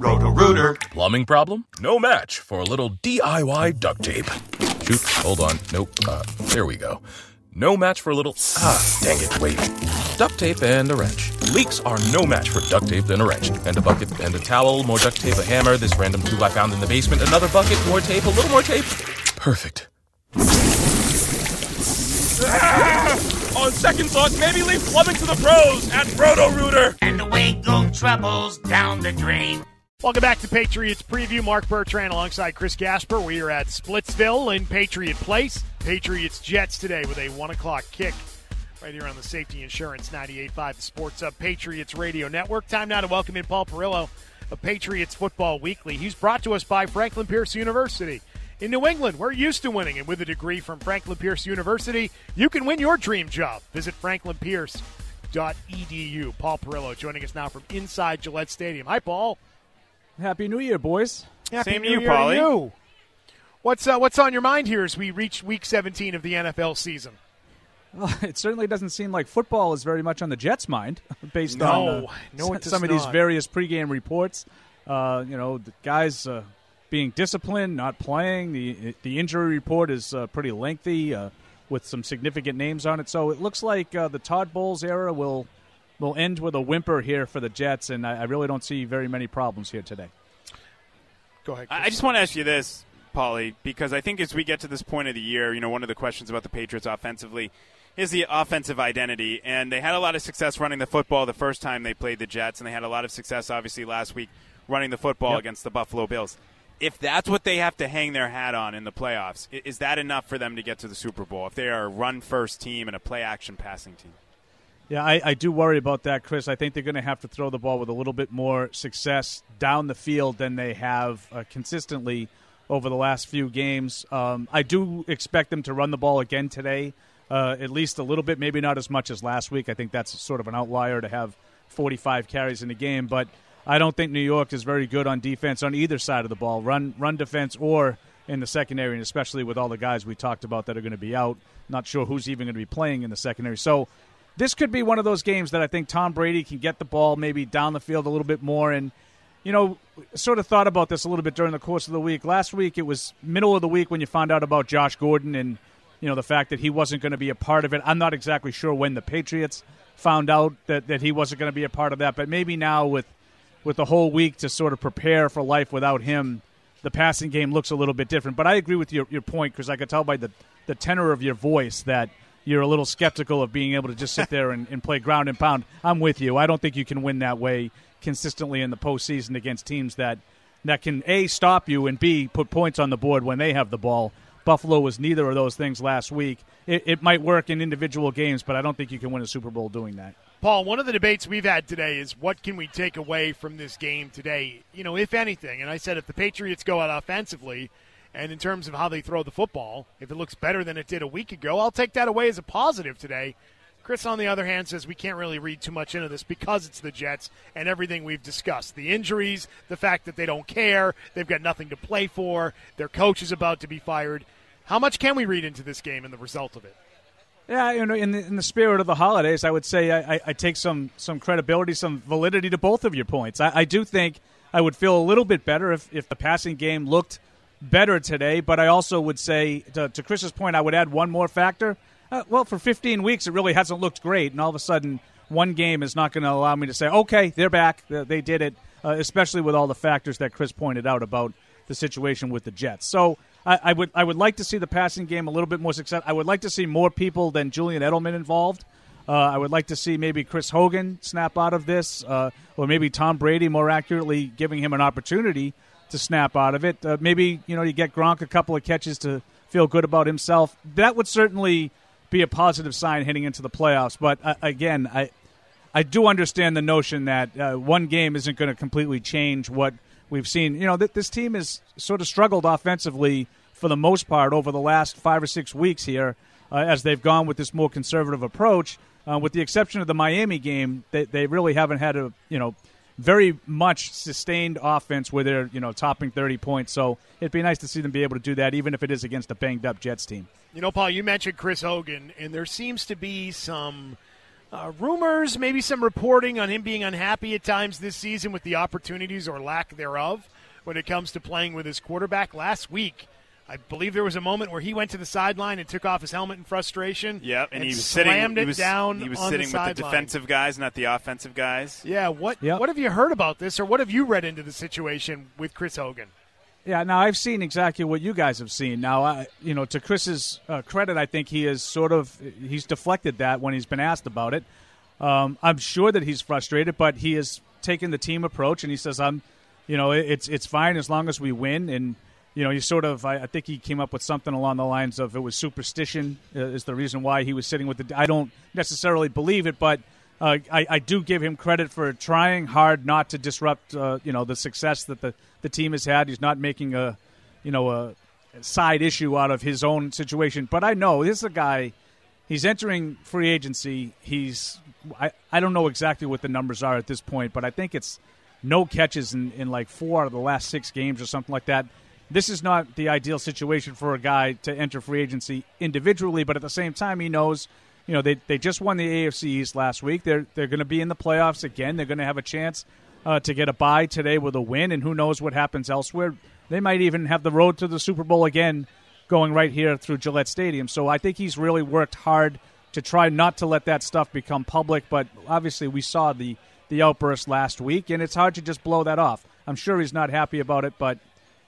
Roto-Rooter. Plumbing problem? No match for a little DIY duct tape. Shoot, hold on. Nope. There we go. No match for a little... dang it, wait. Duct tape and a wrench. Leaks are no match for duct tape and a wrench. And a bucket and a towel, more duct tape, a hammer, this random tube I found in the basement, another bucket, more tape, a little more tape. Perfect. On second thought, maybe leave plumbing to the pros at Roto-Rooter. And away go troubles down the drain. Welcome back to Patriots Preview. Mark Bertrand alongside Chris Gasper. We are at Splitsville in Patriot Place. Patriots-Jets today with a 1 o'clock kick right here on the Safety Insurance 98.5 Sports Up Patriots Radio Network. Time now to welcome in Paul Perillo of Patriots Football Weekly. He's brought to us by Franklin Pierce University. In New England, we're used to winning, and with a degree from Franklin Pierce University, you can win your dream job. Visit franklinpierce.edu. Paul Perillo joining us now from inside Gillette Stadium. Hi, Paul. Happy New Year, boys. Same to you, Paulie. What's on your mind here as we reach Week 17 of the NFL season? Well, it certainly doesn't seem like football is very much on the Jets' mind, based on some of these various pregame reports. The guys being disciplined, not playing. The injury report is pretty lengthy with some significant names on it. So it looks like the Todd Bowles era will end with a whimper here for the Jets, and I really don't see very many problems here today. Go ahead, Chris. I just want to ask you this, Paulie, because I think as we get to this point of the year, one of the questions about the Patriots offensively is the offensive identity. And they had a lot of success running the football the first time they played the Jets, and they had a lot of success, obviously, last week running the football against the Buffalo Bills. If that's what they have to hang their hat on in the playoffs, is that enough for them to get to the Super Bowl, if they are a run-first team and a play-action passing team? Yeah, I do worry about that, Chris. I think they're going to have to throw the ball with a little bit more success down the field than they have consistently over the last few games. I do expect them to run the ball again today, at least a little bit, maybe not as much as last week. I think that's sort of an outlier to have 45 carries in a game, but I don't think New York is very good on defense on either side of the ball, run defense or in the secondary, and especially with all the guys we talked about that are going to be out. Not sure who's even going to be playing in the secondary. So this could be one of those games that I think Tom Brady can get the ball maybe down the field a little bit more. And, sort of thought about this a little bit during the course of the week. Last week, it was middle of the week when you found out about Josh Gordon and, the fact that he wasn't going to be a part of it. I'm not exactly sure when the Patriots found out that he wasn't going to be a part of that. But maybe now with the whole week to sort of prepare for life without him, the passing game looks a little bit different. But I agree with your point, because I could tell by the tenor of your voice that you're a little skeptical of being able to just sit there and play ground and pound. I'm with you. I don't think you can win that way consistently in the postseason against teams that can, A, stop you, and B, put points on the board when they have the ball. Buffalo was neither of those things last week. It might work in individual games, but I don't think you can win a Super Bowl doing that. Paul, one of the debates we've had today is what can we take away from this game today, if anything. And I said if the Patriots go out offensively and in terms of how they throw the football, if it looks better than it did a week ago, I'll take that away as a positive today. Chris, on the other hand, says we can't really read too much into this because it's the Jets and everything we've discussed. The injuries, the fact that they don't care, they've got nothing to play for, their coach is about to be fired. How much can we read into this game and the result of it? Yeah, in the spirit of the holidays, I would say I take some credibility, some validity to both of your points. I do think I would feel a little bit better if the passing game looked better today, but I also would say, to Chris's point, I would add one more factor. For 15 weeks, it really hasn't looked great, and all of a sudden, one game is not going to allow me to say, okay, they're back, they did it, especially with all the factors that Chris pointed out about the situation with the Jets. So I would like to see the passing game a little bit more success. I would like to see more people than Julian Edelman involved. I would like to see maybe Chris Hogan snap out of this, or maybe Tom Brady, more accurately, giving him an opportunity to snap out of it. Maybe, you get Gronk a couple of catches to feel good about himself. That would certainly be a positive sign heading into the playoffs. But, again, I do understand the notion that one game isn't going to completely change what we've seen. This team has sort of struggled offensively for the most part over the last 5 or 6 weeks here as they've gone with this more conservative approach. With the exception of the Miami game, they really haven't had a, very much sustained offense where they're, topping 30 points. So it'd be nice to see them be able to do that, even if it is against a banged-up Jets team. Paul, you mentioned Chris Hogan, and there seems to be some rumors, maybe some reporting on him being unhappy at times this season with the opportunities or lack thereof when it comes to playing with his quarterback. Last week, I believe there was a moment where he went to the sideline and took off his helmet in frustration. Yep, and he was slammed sitting. it down. He was on sitting the with the defensive guys, not the offensive guys. Yeah. What have you heard about this, or what have you read into the situation with Chris Hogan? Yeah, now I've seen exactly what you guys have seen. Now, to Chris's credit, I think he's deflected that when he's been asked about it. I'm sure that he's frustrated, but he has taken the team approach, and he says, it's fine as long as we win. And, I think he came up with something along the lines of it was superstition is the reason why he was sitting with I don't necessarily believe it, but I do give him credit for trying hard not to disrupt, the success that the team has had. He's not making a side issue out of his own situation. But I know this is a guy. He's entering free agency. I don't know exactly what the numbers are at this point, but I think it's no catches in like 4 out of the last 6 games or something like that. This is not the ideal situation for a guy to enter free agency individually, but at the same time, he knows. They just won the AFC East last week. They're going to be in the playoffs again. They're going to have a chance to get a bye today with a win, and who knows what happens elsewhere. They might even have the road to the Super Bowl again going right here through Gillette Stadium. So I think he's really worked hard to try not to let that stuff become public, but obviously we saw the outburst last week, and it's hard to just blow that off. I'm sure he's not happy about it, but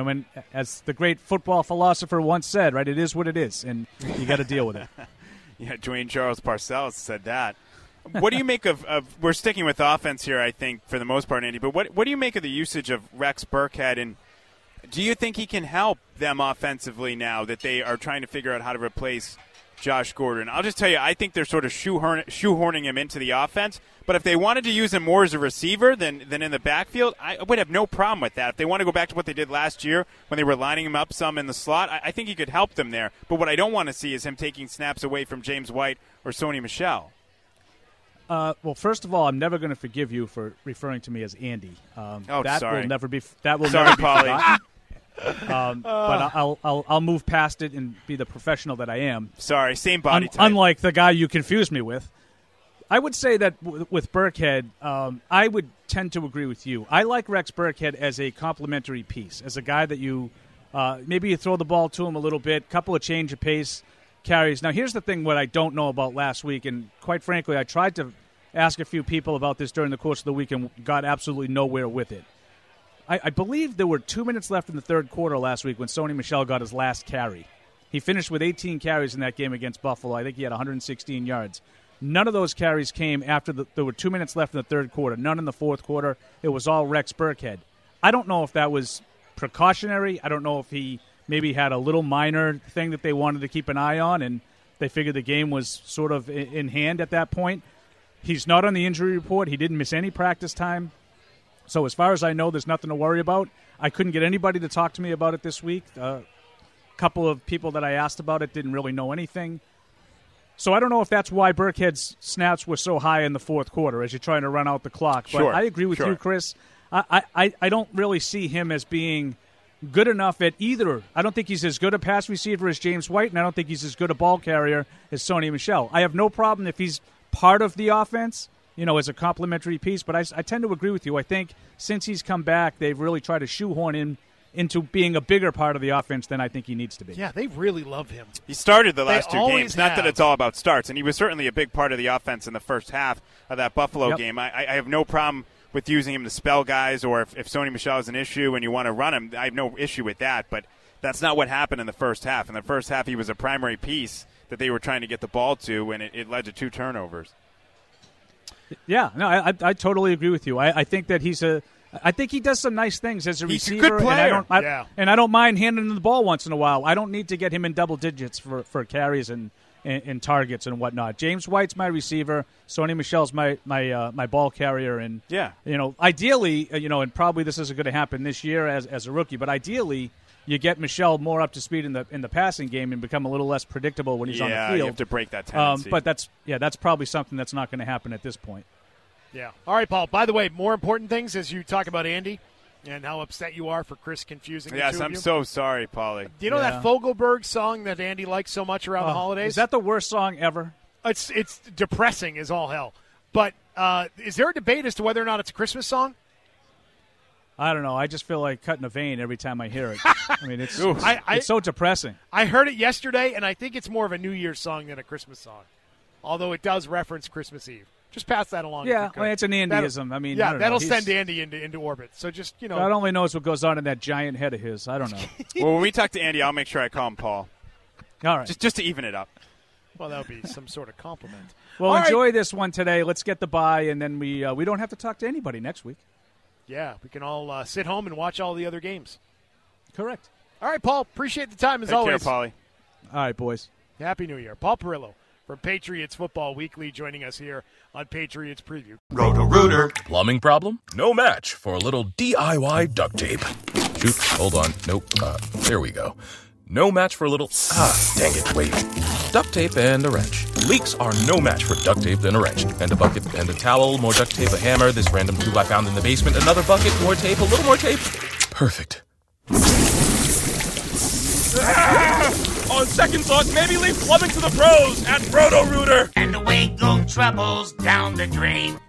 as the great football philosopher once said, right, it is what it is, and you got to deal with it. Yeah, Dwayne Charles Parcells said that. What do you make of we're sticking with offense here, I think, for the most part, Andy, but what do you make of the usage of Rex Burkhead, and do you think he can help them offensively now that they are trying to figure out how to replace Josh Gordon? I'll just tell you, I think they're sort of shoehorning him into the offense, but if they wanted to use him more as a receiver than in the backfield, I would have no problem with that. If they want to go back to what they did last year when they were lining him up some in the slot, I think he could help them there. But what I don't want to see is him taking snaps away from James White or Sony Michel. Well, first of all, I'm never going to forgive you for referring to me as Andy. That sorry. will never be. That will sorry, never be Paulie. forgotten. But I'll move past it and be the professional that I am. Sorry, same body type. Unlike the guy you confused me with. I would say that with Burkhead, I would tend to agree with you. I like Rex Burkhead as a complementary piece, as a guy that you maybe you throw the ball to him a little bit, couple of change of pace carries. Now, here's the thing what I don't know about last week, and quite frankly, I tried to ask a few people about this during the course of the week and got absolutely nowhere with it. I believe there were 2 minutes left in the third quarter last week when Sony Michel got his last carry. He finished with 18 carries in that game against Buffalo. I think he had 116 yards. None of those carries came after there were 2 minutes left in the third quarter. None in the fourth quarter. It was all Rex Burkhead. I don't know if that was precautionary. I don't know if he maybe had a little minor thing that they wanted to keep an eye on, and they figured the game was sort of in hand at that point. He's not on the injury report. He didn't miss any practice time. So as far as I know, there's nothing to worry about. I couldn't get anybody to talk to me about it this week. A couple of people that I asked about it didn't really know anything. So I don't know if that's why Burkhead's snaps were so high in the fourth quarter as you're trying to run out the clock. But I agree with you, Chris. I don't really see him as being good enough at either. I don't think he's as good a pass receiver as James White, and I don't think he's as good a ball carrier as Sony Michel. I have no problem if he's part of the offense, as a complementary piece, but I tend to agree with you. I think since he's come back, they've really tried to shoehorn him into being a bigger part of the offense than I think he needs to be. Yeah, they really love him. He started the last 2 games. Have. Not that it's all about starts, and he was certainly a big part of the offense in the first half of that Buffalo game. I have no problem with using him to spell guys, or if Sony Michel is an issue and you want to run him, I have no issue with that, but that's not what happened in the first half. In the first half, he was a primary piece that they were trying to get the ball to, and it led to 2 turnovers. Yeah, no, I totally agree with you. I think that I think he does some nice things as a receiver. He's a good player. And I don't mind handing him the ball once in a while. I don't need to get him in double digits for carries and targets and whatnot. James White's my receiver. Sony Michel's my ball carrier. And ideally, and probably this isn't going to happen this year as a rookie, but ideally you get Michel more up to speed in the passing game and become a little less predictable when he's on the field. You have to break that tendency. But that's probably something that's not going to happen at this point. Yeah. All right, Paul. By the way, more important things as you talk about Andy and how upset you are for Chris confusing the two of you. I'm so sorry, Paulie. Do you know that Fogelberg song that Andy likes so much around the holidays? Is that the worst song ever? It's depressing as all hell. But is there a debate as to whether or not it's a Christmas song? I don't know. I just feel like cutting a vein every time I hear it. I mean, it's so depressing. I heard it yesterday, and I think it's more of a New Year's song than a Christmas song, although it does reference Christmas Eve. Just pass that along. Yeah, well, it's an Andyism. I mean, that'll send Andy into orbit. So just, God only knows what goes on in that giant head of his. I don't know. Well, when we talk to Andy, I'll make sure I call him Paul. All right. Just to even it up. Well, that would be some sort of compliment. Well, enjoy this one today. Let's get the bye, and then we don't have to talk to anybody next week. Yeah, we can all sit home and watch all the other games. Correct. All right, Paul. Appreciate the time as Take always. care, Paulie. All right, boys. Happy New Year. Paul Perillo from Patriots Football Weekly joining us here on Patriots Preview. Roto-Rooter. Plumbing problem? No match for a little DIY duct tape. Shoot, hold on. Nope. There we go. No match for a little... dang it, wait. Duct tape and a wrench. Leaks are no match for duct tape and a wrench. And a bucket and a towel, more duct tape, a hammer, this random tube I found in the basement, another bucket, more tape, a little more tape. Perfect. On second thought, maybe leave plumbing to the pros at Roto-Rooter. And away go troubles down the drain.